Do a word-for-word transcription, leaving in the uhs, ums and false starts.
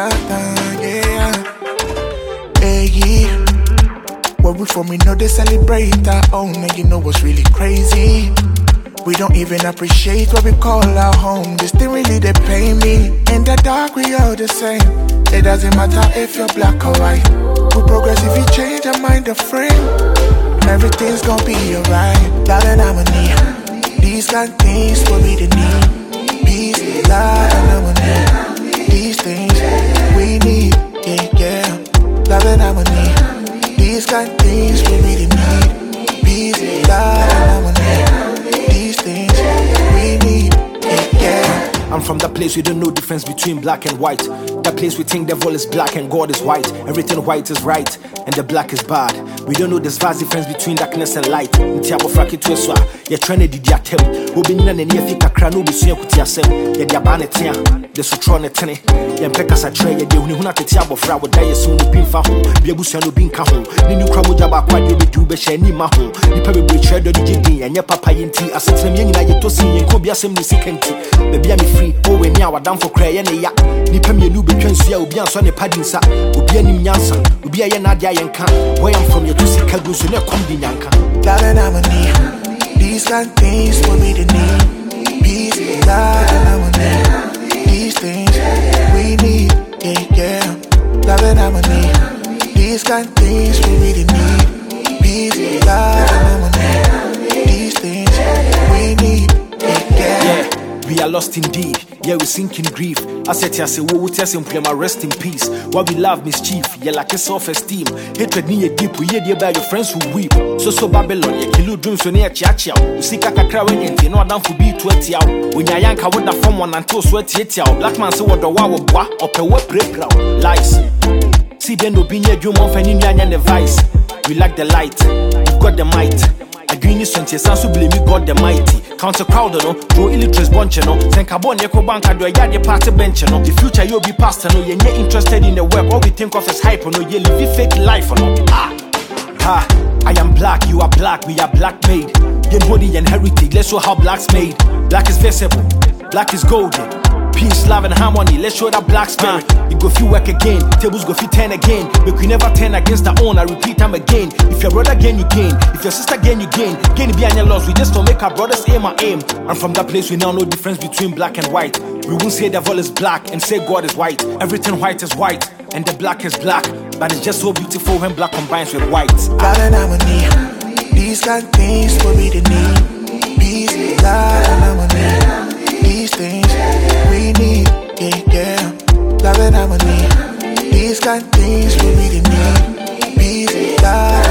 da, da, yeah. Hey, where we from, we know they celebrate our own, and you know what's really crazy? We don't even appreciate what we call our home. This thing really, they pay me. In the dark, we all the same. It doesn't matter if you're black or white. We progress if you change your mind, the frame. Everything's gonna be alright. Love and harmony. These kind of things what we the need. Peace, love and harmony. These things we need. Yeah, yeah. Love and harmony. These kind of things we really need. Peace, love and harmony. These things we need, yeah, yeah. I'm from that place we don't know difference between black and white. That place we think devil is black and God is white. Everything white is right and the black is bad. We don't know this vast difference between darkness and light. Ntiabo fraki to eswa, ye trene di diatem. Obi nina ne ne fika kra no bisu ekuti asem. Ye dia ba ne tia, de sutro ne tene. Ye mpeka sa tre ye de huni huna tete abofra wo da ye so no pinfa ho. Bia busu no bin ka ho. Ni nu kra moja ba kwa de be du be she ni ma ho. Nipa be bre tre do di gidi anye papa yinti asetem ye nyina ye to sin ye ko bia sem ni sikenti. Be bia me free, oh we ni awadam for kra ye ne ya. Nipa me nu betwa nsia obi anso ne padinsa. Obi anim nyansa, obi aye na dia ye nka. Where I'm from, you to see Kagusu, no combinanka. Love and harmony. These kind of things what we the need. Peace, love and harmony. These things we need. Yeah, yeah. Love and harmony. These kind of things we really need. Peace, love and harmony. These things we need. Yeah, yeah. Yeah, we are lost indeed. Yeah, we sink in grief. I said, I say, wo would tell him, rest in peace. Why we love mischief, yeah, like a self-esteem. Hatred near deep, we hear about your friends who weep. So, so Babylon, yeah, kill dreams so near Chiachia. You see, Kaka crowing, and you know, down for be twenty out. When you're young, I would have from one until sweaty out. Black man, so what the wow, what, up a wet playground. Lies. See, then no be near you, month and in the vice. We like the light, we've got the might. Agreeing is twenty, sounds to believe me, God the mighty. Counter crowd, no, Joe illiterates bunch, no. Think about Neko Bank, do a yard party bench, no. The future you'll be pastor, no, you're interested in the work. All we think of is hype, no, you live fake life, no. Ah, ah, I am black, you are black, we are black made. Yen body and heritage, let's show how black's made. Black is visible, black is golden. Peace, love, and harmony, let's show that black spirit. You go feel work again, tables go feel ten again. But we never turn against our own, I repeat them again. If your brother gain, you gain. If your sister gain, you gain. Gain be on your loss, we just don't make our brothers aim our aim. And from that place, we now know the difference between black and white. We won't say the devil is black and say God is white. Everything white is white, and the black is black. But it's just so beautiful when black combines with white. Love and harmony, these kind of things what we the need. Peace, love and harmony. These things we need, yeah, yeah. Love and harmony. These kind of things we really need. Peace, love.